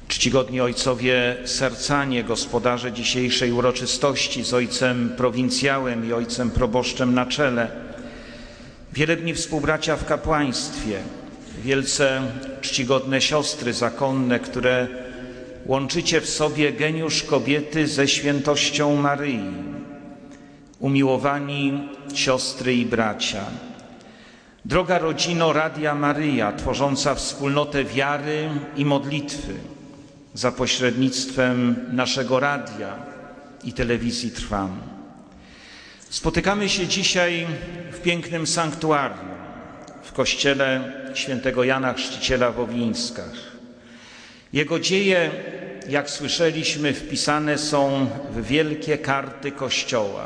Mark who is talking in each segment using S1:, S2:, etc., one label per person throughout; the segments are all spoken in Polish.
S1: Czcigodni ojcowie sercanie, gospodarze dzisiejszej uroczystości z ojcem prowincjałem i ojcem proboszczem na czele, wielebni współbracia w kapłaństwie, wielce czcigodne siostry zakonne, które łączycie w sobie geniusz kobiety ze świętością Maryi, umiłowani siostry i bracia. Droga rodzino Radia Maryja, tworząca wspólnotę wiary i modlitwy za pośrednictwem naszego radia i telewizji Trwam. Spotykamy się dzisiaj w pięknym sanktuarium w kościele świętego Jana Chrzciciela w Owińskach. Jego dzieje, jak słyszeliśmy, wpisane są w wielkie karty Kościoła.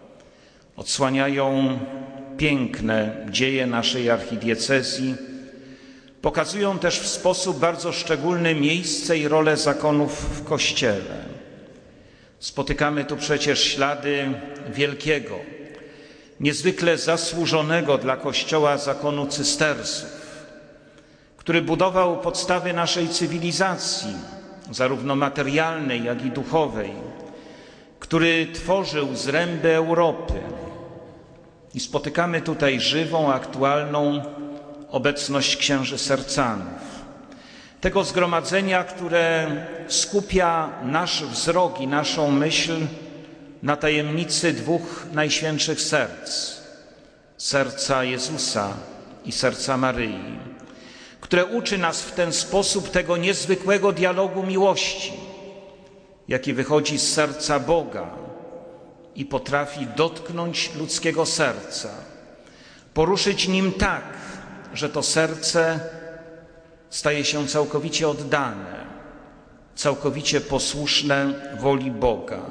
S1: Odsłaniają piękne dzieje naszej archidiecezji, pokazują też w sposób bardzo szczególny miejsce i rolę zakonów w Kościele. Spotykamy tu przecież ślady wielkiego, niezwykle zasłużonego dla Kościoła zakonu cystersów, który budował podstawy naszej cywilizacji, zarówno materialnej, jak i duchowej, który tworzył zręby Europy. I spotykamy tutaj żywą, aktualną obecność księży sercanów. Tego zgromadzenia, które skupia nasz wzrok i naszą myśl na tajemnicy dwóch najświętszych serc. Serca Jezusa i serca Maryi, które uczy nas w ten sposób tego niezwykłego dialogu miłości, jaki wychodzi z serca Boga i potrafi dotknąć ludzkiego serca, poruszyć nim tak, że to serce staje się całkowicie oddane, całkowicie posłuszne woli Boga.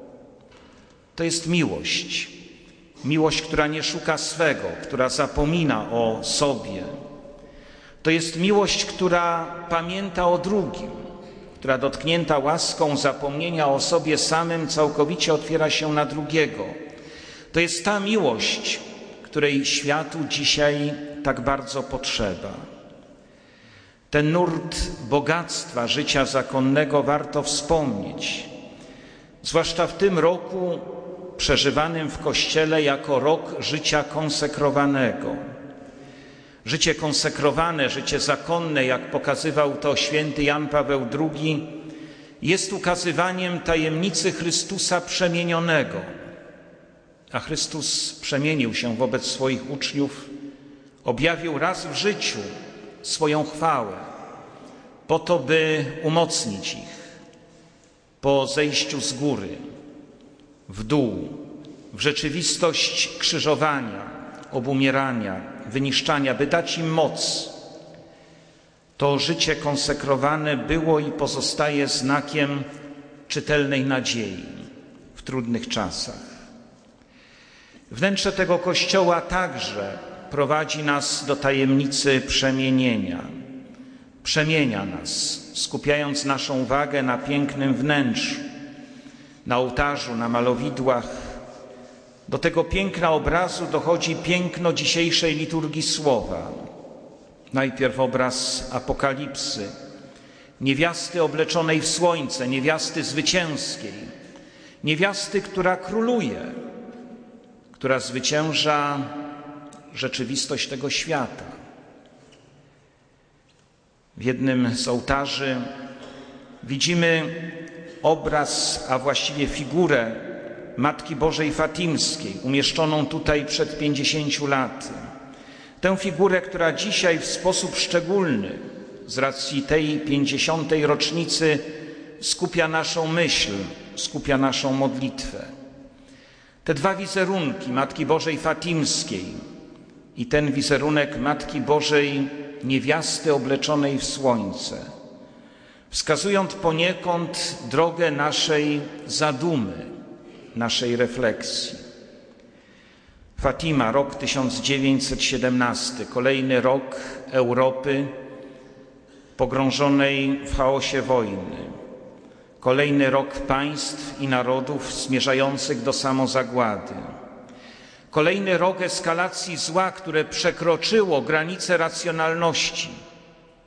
S1: To jest miłość. Miłość, która nie szuka swego, która zapomina o sobie. To jest miłość, która pamięta o drugim, która dotknięta łaską zapomnienia o sobie samym całkowicie otwiera się na drugiego. To jest ta miłość, której światu dzisiaj tak bardzo potrzeba. Ten nurt bogactwa życia zakonnego warto wspomnieć, zwłaszcza w tym roku przeżywanym w Kościele jako rok życia konsekrowanego. Życie konsekrowane, życie zakonne, jak pokazywał to święty Jan Paweł II, jest ukazywaniem tajemnicy Chrystusa przemienionego. A Chrystus przemienił się wobec swoich uczniów, objawił raz w życiu swoją chwałę, po to, by umocnić ich po zejściu z góry w dół, w rzeczywistość krzyżowania, obumierania, wyniszczania, by dać im moc. To życie konsekrowane było i pozostaje znakiem czytelnej nadziei w trudnych czasach. Wnętrze tego Kościoła także prowadzi nas do tajemnicy przemienienia. Przemienia nas, skupiając naszą uwagę na pięknym wnętrzu, na ołtarzu, na malowidłach. Do tego piękna obrazu dochodzi piękno dzisiejszej liturgii słowa. Najpierw obraz Apokalipsy, niewiasty obleczonej w słońce, niewiasty zwycięskiej, niewiasty, która króluje, która zwycięża rzeczywistość tego świata. W jednym z ołtarzy widzimy obraz, a właściwie figurę Matki Bożej Fatimskiej, umieszczoną tutaj przed 50 laty. Tę figurę, która dzisiaj w sposób szczególny, z racji tej 50. rocznicy, skupia naszą myśl, skupia naszą modlitwę. Te dwa wizerunki Matki Bożej Fatimskiej i ten wizerunek Matki Bożej niewiasty obleczonej w słońce wskazują poniekąd drogę naszej zadumy, naszej refleksji. Fatima, rok 1917, kolejny rok Europy pogrążonej w chaosie wojny. Kolejny rok państw i narodów zmierzających do samozagłady. Kolejny rok eskalacji zła, które przekroczyło granice racjonalności,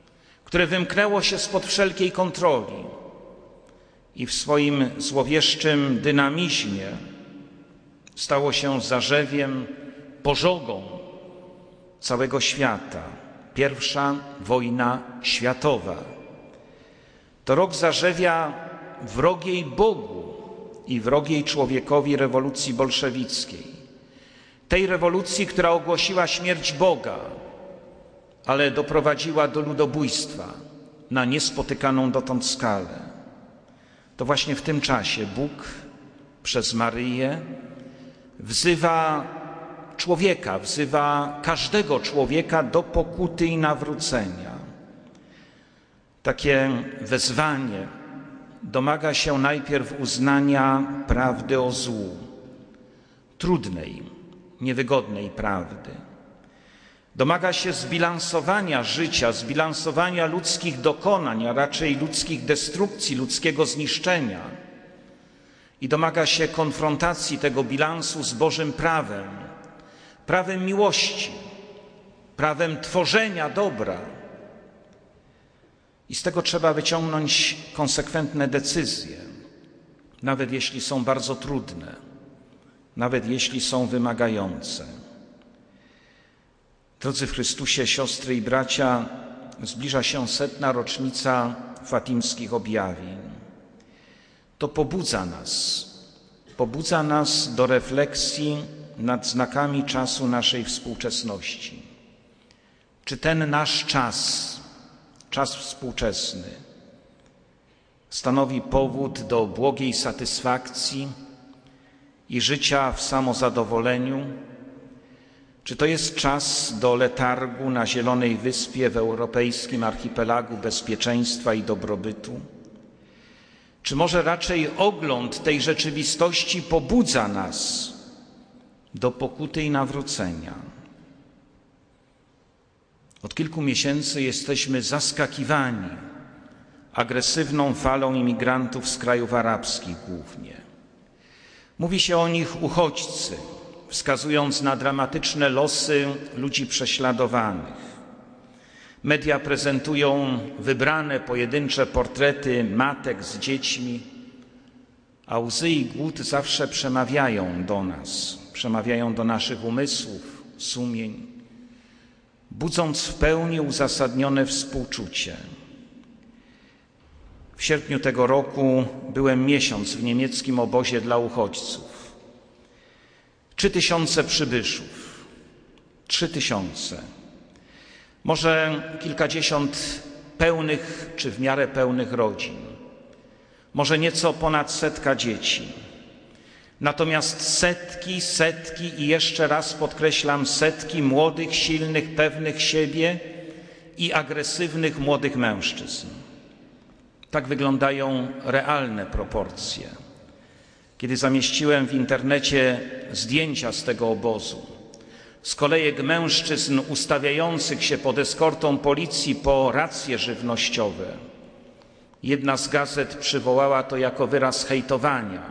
S1: które wymknęło się spod wszelkiej kontroli i w swoim złowieszczym dynamizmie stało się zarzewiem, pożogą całego świata. Pierwsza wojna światowa. To rok zarzewia wrogiej Bogu i wrogiej człowiekowi rewolucji bolszewickiej. Tej rewolucji, która ogłosiła śmierć Boga, ale doprowadziła do ludobójstwa na niespotykaną dotąd skalę. To właśnie w tym czasie Bóg przez Maryję wzywa człowieka, wzywa każdego człowieka do pokuty i nawrócenia. Takie wezwanie domaga się najpierw uznania prawdy o złu, trudnej, niewygodnej prawdy. Domaga się zbilansowania życia, zbilansowania ludzkich dokonań, a raczej ludzkich destrukcji, ludzkiego zniszczenia. I domaga się konfrontacji tego bilansu z Bożym prawem, prawem miłości, prawem tworzenia dobra. I z tego trzeba wyciągnąć konsekwentne decyzje, nawet jeśli są bardzo trudne, nawet jeśli są wymagające. Drodzy w Chrystusie, siostry i bracia, zbliża się 100. rocznica fatimskich objawień. To pobudza nas do refleksji nad znakami czasu naszej współczesności. Czy ten nasz czas współczesny, stanowi powód do błogiej satysfakcji i życia w samozadowoleniu? Czy to jest czas do letargu na Zielonej Wyspie w europejskim archipelagu bezpieczeństwa i dobrobytu? Czy może raczej ogląd tej rzeczywistości pobudza nas do pokuty i nawrócenia? Od kilku miesięcy jesteśmy zaskakiwani agresywną falą imigrantów z krajów arabskich głównie. Mówi się o nich uchodźcy, wskazując na dramatyczne losy ludzi prześladowanych. Media prezentują wybrane, pojedyncze portrety matek z dziećmi, a łzy i głód zawsze przemawiają do nas, przemawiają do naszych umysłów, sumień, budząc w pełni uzasadnione współczucie. W sierpniu tego roku byłem miesiąc w niemieckim obozie dla uchodźców. 3000 przybyszów, 3000. Może kilkadziesiąt pełnych czy w miarę pełnych rodzin, może nieco ponad 100 dzieci. Natomiast setki i jeszcze raz podkreślam, setki młodych, silnych, pewnych siebie i agresywnych młodych mężczyzn. Tak wyglądają realne proporcje. Kiedy zamieściłem w internecie zdjęcia z tego obozu, z kolejek mężczyzn ustawiających się pod eskortą policji po racje żywnościowe, jedna z gazet przywołała to jako wyraz hejtowania,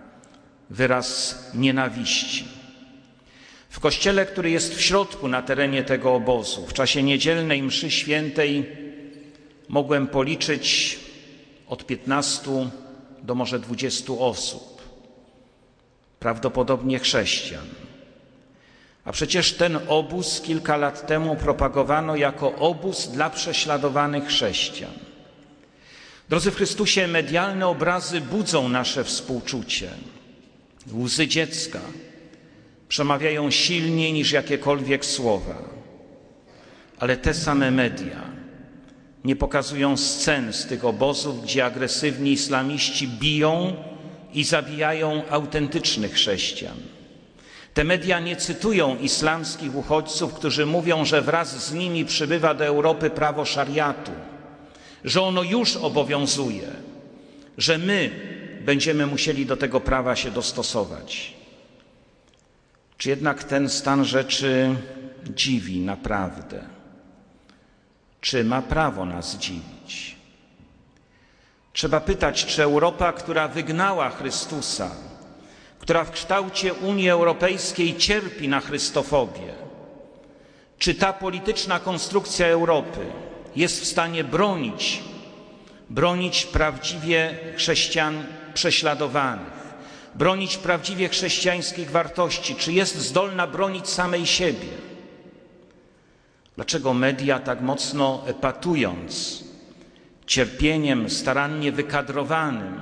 S1: wyraz nienawiści. W kościele, który jest w środku na terenie tego obozu, w czasie niedzielnej mszy świętej mogłem policzyć od 15 do może 20 osób, prawdopodobnie chrześcijan. A przecież ten obóz kilka lat temu propagowano jako obóz dla prześladowanych chrześcijan. Drodzy w Chrystusie, medialne obrazy budzą nasze współczucie. Łzy dziecka przemawiają silniej niż jakiekolwiek słowa. Ale te same media nie pokazują scen z tych obozów, gdzie agresywni islamiści biją i zabijają autentycznych chrześcijan. Te media nie cytują islamskich uchodźców, którzy mówią, że wraz z nimi przybywa do Europy prawo szariatu, że ono już obowiązuje, że my będziemy musieli do tego prawa się dostosować. Czy jednak ten stan rzeczy dziwi naprawdę? Czy ma prawo nas dziwić? Trzeba pytać, czy Europa, która wygnała Chrystusa, która w kształcie Unii Europejskiej cierpi na chrystofobię, czy ta polityczna konstrukcja Europy jest w stanie bronić prawdziwie chrześcijan prześladowanych, bronić prawdziwie chrześcijańskich wartości, czy jest zdolna bronić samej siebie. Dlaczego media tak mocno epatując cierpieniem starannie wykadrowanym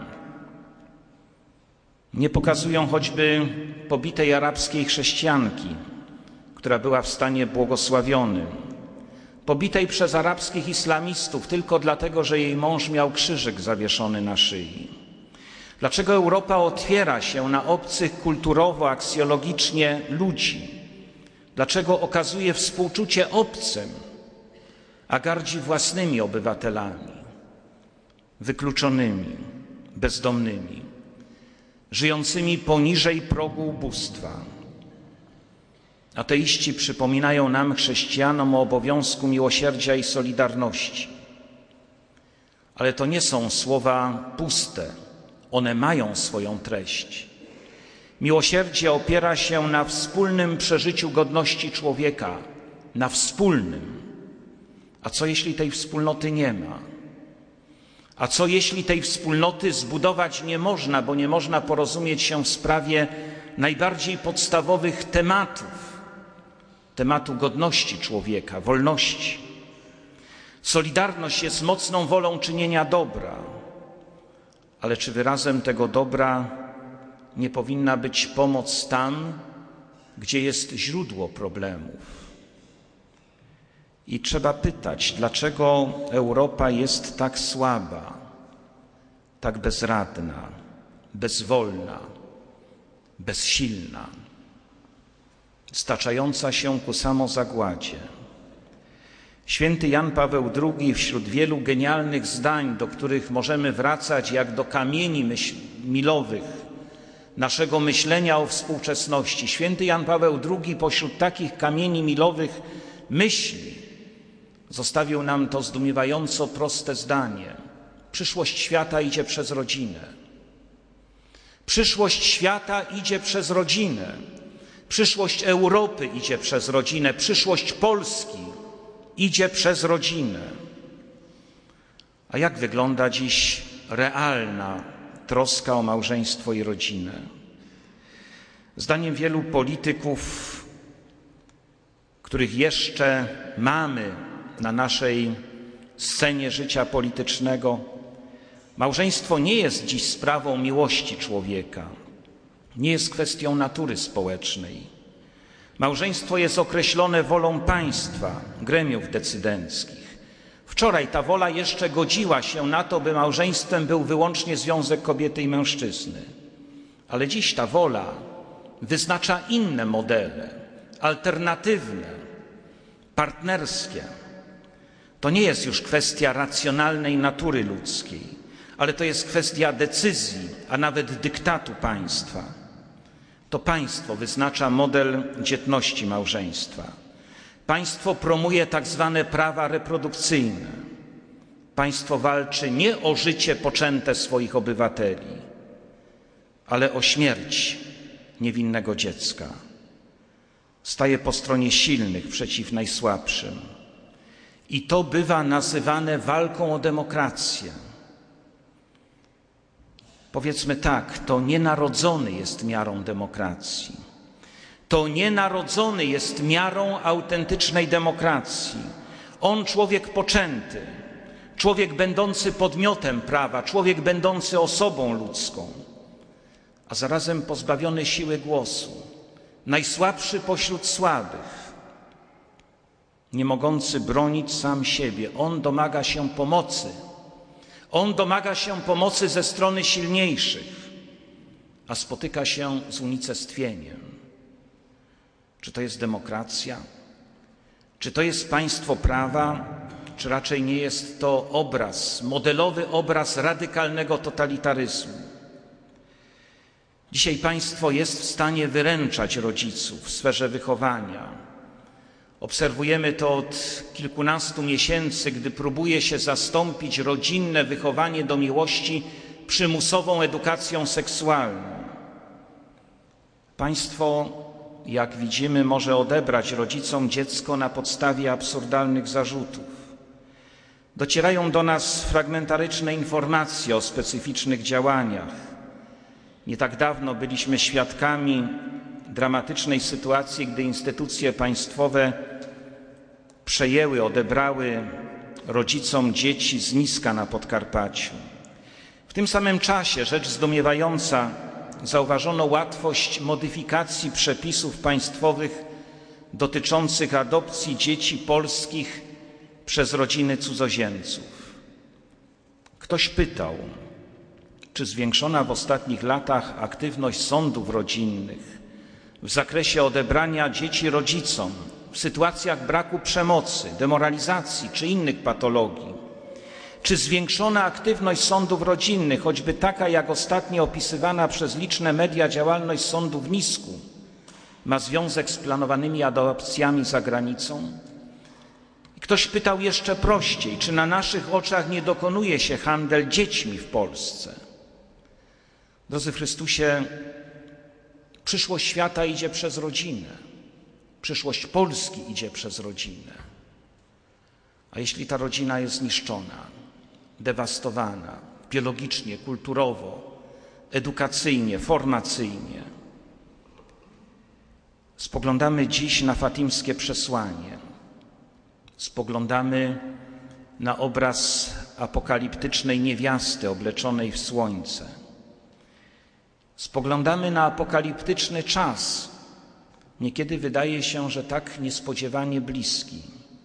S1: nie pokazują choćby pobitej arabskiej chrześcijanki, która była w stanie błogosławionym, pobitej przez arabskich islamistów tylko dlatego, że jej mąż miał krzyżyk zawieszony na szyi? Dlaczego Europa otwiera się na obcych kulturowo, aksjologicznie ludzi? Dlaczego okazuje współczucie obcym, a gardzi własnymi obywatelami, wykluczonymi, bezdomnymi, żyjącymi poniżej progu ubóstwa? Ateiści przypominają nam, chrześcijanom, o obowiązku miłosierdzia i solidarności. Ale to nie są słowa puste, one mają swoją treść. Miłosierdzie opiera się na wspólnym przeżyciu godności człowieka, na wspólnym. A co jeśli tej wspólnoty nie ma? A co jeśli tej wspólnoty zbudować nie można, bo nie można porozumieć się w sprawie najbardziej podstawowych tematu godności człowieka, wolności? Solidarność jest mocną wolą czynienia dobra, ale czy wyrazem tego dobra nie powinna być pomoc tam, gdzie jest źródło problemów? I trzeba pytać, dlaczego Europa jest tak słaba, tak bezradna, bezwolna, bezsilna, staczająca się ku samozagładzie. Święty Jan Paweł II wśród wielu genialnych zdań, do których możemy wracać jak do kamieni milowych naszego myślenia o współczesności, święty Jan Paweł II pośród takich kamieni milowych myśli zostawił nam to zdumiewająco proste zdanie: przyszłość świata idzie przez rodzinę. Przyszłość świata idzie przez rodzinę. Przyszłość Europy idzie przez rodzinę. Przyszłość Polski idzie przez rodzinę. A jak wygląda dziś realna troska o małżeństwo i rodzinę? Zdaniem wielu polityków, których jeszcze mamy na naszej scenie życia politycznego, małżeństwo nie jest dziś sprawą miłości człowieka, nie jest kwestią natury społecznej. Małżeństwo jest określone wolą państwa, gremiów decydenckich. Wczoraj ta wola jeszcze godziła się na to, by małżeństwem był wyłącznie związek kobiety i mężczyzny. Ale dziś ta wola wyznacza inne modele, alternatywne, partnerskie. To nie jest już kwestia racjonalnej natury ludzkiej, ale to jest kwestia decyzji, a nawet dyktatu państwa. To państwo wyznacza model dzietności małżeństwa. Państwo promuje tak zwane prawa reprodukcyjne. Państwo walczy nie o życie poczęte swoich obywateli, ale o śmierć niewinnego dziecka. Staje po stronie silnych przeciw najsłabszym. I to bywa nazywane walką o demokrację. Powiedzmy tak, to nienarodzony jest miarą demokracji. To nienarodzony jest miarą autentycznej demokracji. On, człowiek poczęty, człowiek będący podmiotem prawa, człowiek będący osobą ludzką, a zarazem pozbawiony siły głosu, najsłabszy pośród słabych, nie mogący bronić sam siebie. On domaga się pomocy. On domaga się pomocy ze strony silniejszych, a spotyka się z unicestwieniem. Czy to jest demokracja? Czy to jest państwo prawa? Czy raczej nie jest to obraz, modelowy obraz radykalnego totalitaryzmu? Dzisiaj państwo jest w stanie wyręczać rodziców w sferze wychowania. Obserwujemy to od kilkunastu miesięcy, gdy próbuje się zastąpić rodzinne wychowanie do miłości przymusową edukacją seksualną. Państwo, jak widzimy, może odebrać rodzicom dziecko na podstawie absurdalnych zarzutów. Docierają do nas fragmentaryczne informacje o specyficznych działaniach. Nie tak dawno byliśmy świadkami dramatycznej sytuacji, gdy instytucje państwowe odebrały rodzicom dzieci z Niska na Podkarpaciu. W tym samym czasie, rzecz zdumiewająca, zauważono łatwość modyfikacji przepisów państwowych dotyczących adopcji dzieci polskich przez rodziny cudzoziemców. Ktoś pytał, czy zwiększona w ostatnich latach aktywność sądów rodzinnych w zakresie odebrania dzieci rodzicom w sytuacjach braku przemocy, demoralizacji czy innych patologii, czy zwiększona aktywność sądów rodzinnych, choćby taka jak ostatnio opisywana przez liczne media działalność sądu w Nisku, ma związek z planowanymi adopcjami za granicą? I ktoś pytał jeszcze prościej, czy na naszych oczach nie dokonuje się handel dziećmi w Polsce? Drodzy w Chrystusie, przyszłość świata idzie przez rodzinę. Przyszłość Polski idzie przez rodzinę. A jeśli ta rodzina jest niszczona, dewastowana biologicznie, kulturowo, edukacyjnie, formacyjnie, spoglądamy dziś na fatimskie przesłanie, spoglądamy na obraz apokaliptycznej niewiasty obleczonej w słońce, spoglądamy na apokaliptyczny czas, niekiedy wydaje się, że tak niespodziewanie bliski.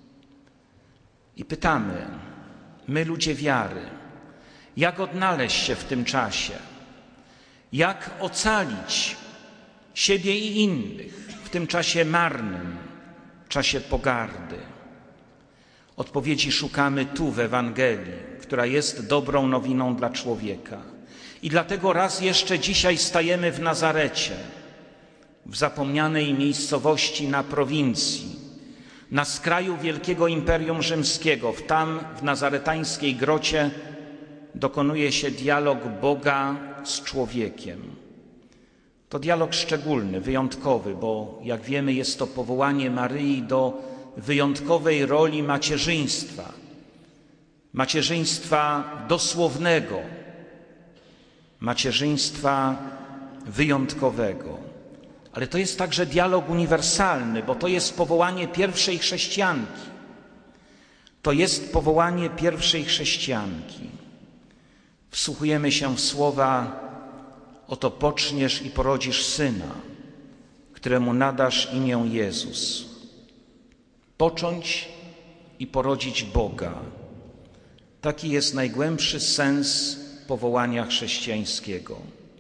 S1: I pytamy, my ludzie wiary, jak odnaleźć się w tym czasie? Jak ocalić siebie i innych w tym czasie marnym, czasie pogardy? Odpowiedzi szukamy tu w Ewangelii, która jest dobrą nowiną dla człowieka. I dlatego raz jeszcze dzisiaj stajemy w Nazarecie, w zapomnianej miejscowości na prowincji, na skraju wielkiego Imperium Rzymskiego. Tam w nazaretańskiej grocie dokonuje się dialog Boga z człowiekiem. To dialog szczególny, wyjątkowy, bo jak wiemy jest to powołanie Maryi do wyjątkowej roli macierzyństwa. Macierzyństwa dosłownego, macierzyństwa wyjątkowego. Ale to jest także dialog uniwersalny, bo to jest powołanie pierwszej chrześcijanki. To jest powołanie pierwszej chrześcijanki. Wsłuchujemy się w słowa: oto poczniesz i porodzisz syna, któremu nadasz imię Jezus. Począć i porodzić Boga. Taki jest najgłębszy sens powołania chrześcijańskiego.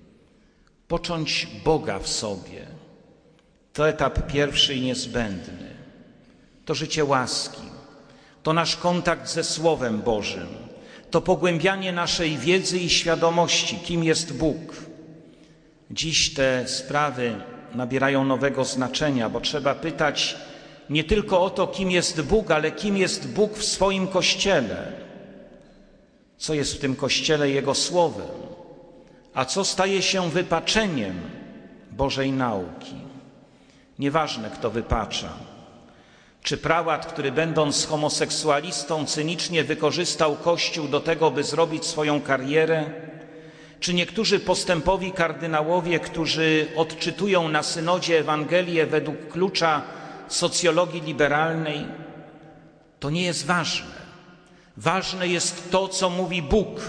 S1: Począć Boga w sobie. To etap pierwszy i niezbędny. To życie łaski. To nasz kontakt ze Słowem Bożym. To pogłębianie naszej wiedzy i świadomości, kim jest Bóg. Dziś te sprawy nabierają nowego znaczenia, bo trzeba pytać nie tylko o to, kim jest Bóg, ale kim jest Bóg w swoim Kościele. Co jest w tym Kościele Jego Słowem? A co staje się wypaczeniem Bożej nauki? Nieważne, kto wypacza. Czy prałat, który będąc homoseksualistą cynicznie wykorzystał Kościół do tego, by zrobić swoją karierę? Czy niektórzy postępowi kardynałowie, którzy odczytują na synodzie Ewangelię według klucza socjologii liberalnej? To nie jest ważne. Ważne jest to, co mówi Bóg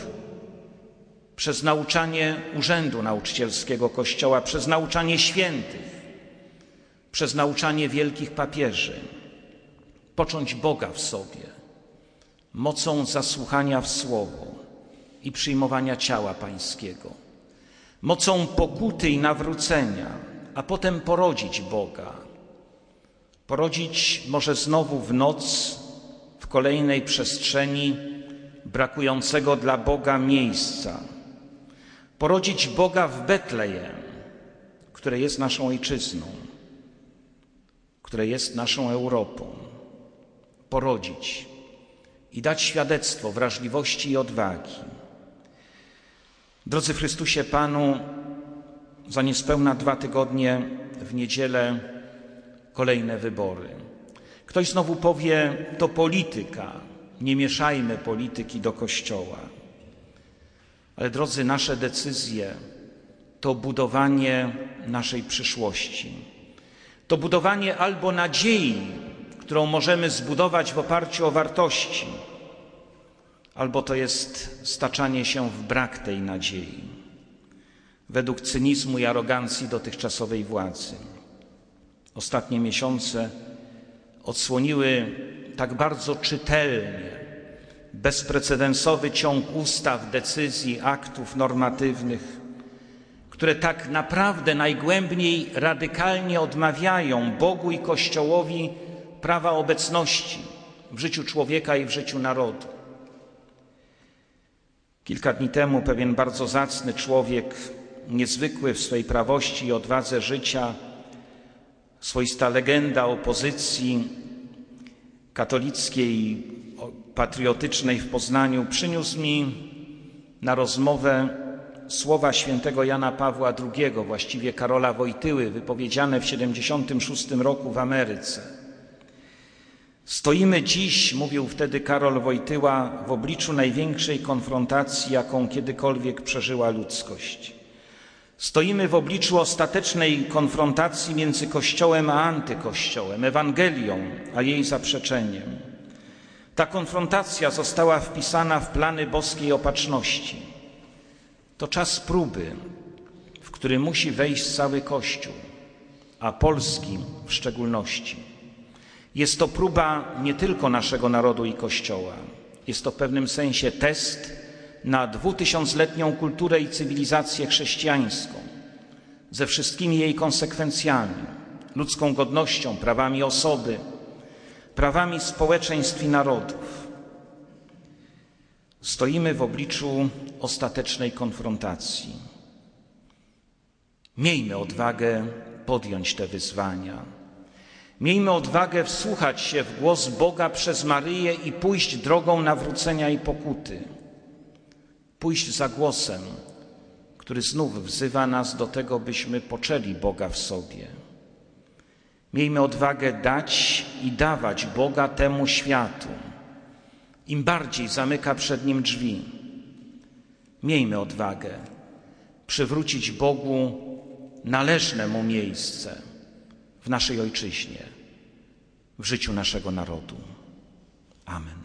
S1: przez nauczanie urzędu nauczycielskiego Kościoła, przez nauczanie świętych, przez nauczanie wielkich papieży. Począć Boga w sobie, mocą zasłuchania w Słowo i przyjmowania ciała Pańskiego, mocą pokuty i nawrócenia, a potem porodzić Boga. Porodzić może znowu w noc, w kolejnej przestrzeni brakującego dla Boga miejsca. Porodzić Boga w Betlejem, które jest naszą ojczyzną, które jest naszą Europą. Porodzić i dać świadectwo wrażliwości i odwagi. Drodzy w Chrystusie Panu, za niespełna 2 tygodnie w niedzielę kolejne wybory. Ktoś znowu powie, to polityka. Nie mieszajmy polityki do Kościoła. Ale drodzy, nasze decyzje to budowanie naszej przyszłości. To budowanie albo nadziei, którą możemy zbudować w oparciu o wartości, albo to jest staczanie się w brak tej nadziei, według cynizmu i arogancji dotychczasowej władzy. Ostatnie miesiące odsłoniły tak bardzo czytelnie bezprecedensowy ciąg ustaw, decyzji, aktów normatywnych, które tak naprawdę najgłębniej radykalnie odmawiają Bogu i Kościołowi prawa obecności w życiu człowieka i w życiu narodu. Kilka dni temu pewien bardzo zacny człowiek, niezwykły w swej prawości i odwadze życia, swoista legenda opozycji katolickiej, patriotycznej w Poznaniu, przyniósł mi na rozmowę słowa świętego Jana Pawła II, właściwie Karola Wojtyły, wypowiedziane w 1976 roku w Ameryce. Stoimy dziś, mówił wtedy Karol Wojtyła, w obliczu największej konfrontacji, jaką kiedykolwiek przeżyła ludzkość. Stoimy w obliczu ostatecznej konfrontacji między Kościołem a antykościołem, Ewangelią a jej zaprzeczeniem. Ta konfrontacja została wpisana w plany boskiej opatrzności. To czas próby, w który musi wejść cały Kościół, a polski w szczególności. Jest to próba nie tylko naszego narodu i Kościoła. Jest to w pewnym sensie test na 2000-letnią kulturę i cywilizację chrześcijańską, ze wszystkimi jej konsekwencjami, ludzką godnością, prawami osoby, prawami społeczeństw i narodów. Stoimy w obliczu ostatecznej konfrontacji. Miejmy odwagę podjąć te wyzwania. Miejmy odwagę wsłuchać się w głos Boga przez Maryję i pójść drogą nawrócenia i pokuty. Pójść za głosem, który znów wzywa nas do tego, byśmy poczęli Boga w sobie. Miejmy odwagę dać i dawać Boga temu światu. Im bardziej zamyka przed Nim drzwi. Miejmy odwagę przywrócić Bogu należne Mu miejsce w naszej Ojczyźnie, w życiu naszego narodu. Amen.